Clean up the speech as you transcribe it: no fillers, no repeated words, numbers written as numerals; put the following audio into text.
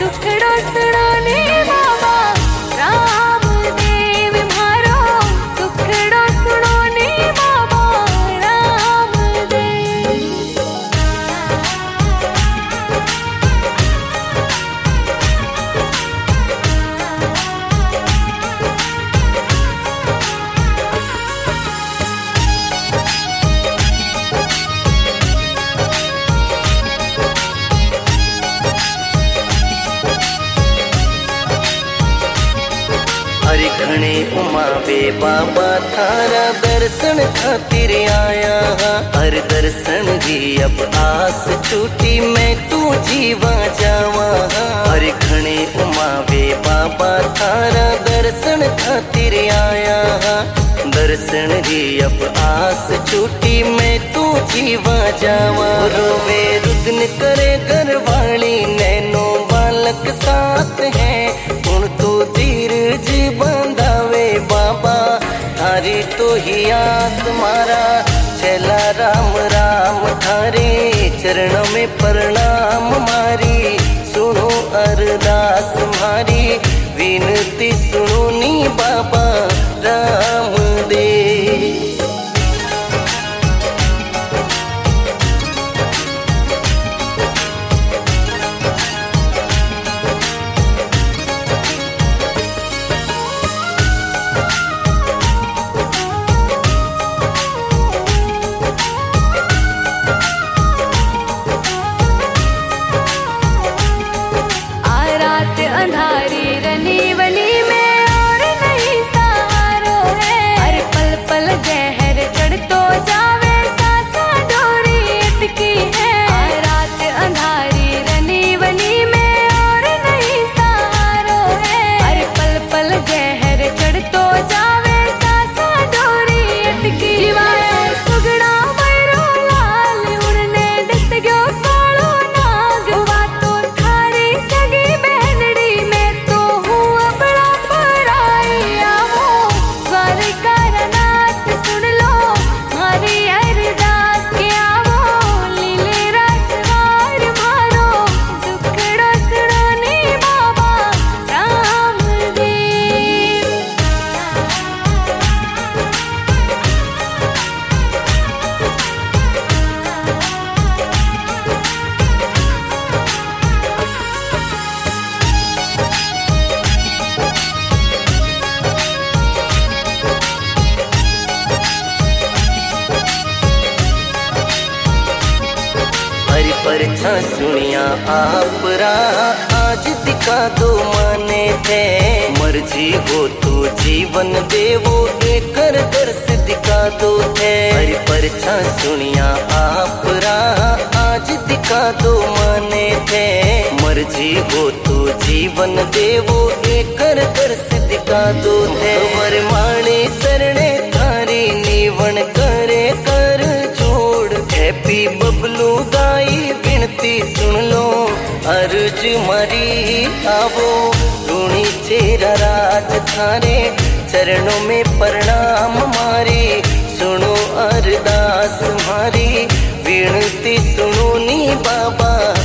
दुखड़ो सुनाने बाबा रामदेव मारो, दुखड़ो सुनाने बाबा रामदेव। हरि घणे उमावे बाबा थारा दर्शन खातिर आया, हर दर्शन की अब आस छूटी मैं तू जीवा जावा। हरि घणे उमावे बाबा थारा दर्शन खातिर आया, दर्शन की अब आस छूटी मैं तू जीवा जावा। रोवे रुदन करे घरवाली नैनो बालक साथ है, उन तो धीरज बांधावे बाबा थारी तो ही आस मारा। चला राम राम थारे चरणों में प्रणाम मारी, सुनो अरदास मारी विनती सुनो नी बाबा रामदेव। अंधारी रनी वनी में और नहीं सहारो है, हर पल पल जहर चढ़ तो जावे सासा डोरी अटकी है। रात अंधारी रनी वनी में और नहीं सहारो है, हर पल पल जहर चढ़ तो जावे सासा डोरी अटकी। सुगड़ा मैरो लाल उड़ने डस गयो कालो नाग, वा तो थारी सगी बहनड़ी मैं तो हूँ अपना पराया हो। द्वारकानाथ सुन लो मारी अरदास के आवो, लीले रसवार मारो दुखड़ो सुनाने बाबा रामदेव। हरि परछा सुनिया आप आज दिखा दो माने थे, मर्जी हो तो जीवन देवो एक दर्श दिखा दो थे। हरि परछा सुनिया आप आज दिखा दो माने थे, मर्जी हो तो जीवन देवो एक दर्श दिखा दो थे। वर माणे शरणे थारी नीवण करे कर जोड़, हैप्पी बबलू गाई विनती सुन लो अर्ज मारी आवो। ऋणी चेरा राज थारे चरणों में प्रणाम मारी, सुनो अरदास मारी विनती सुनो नी बाबा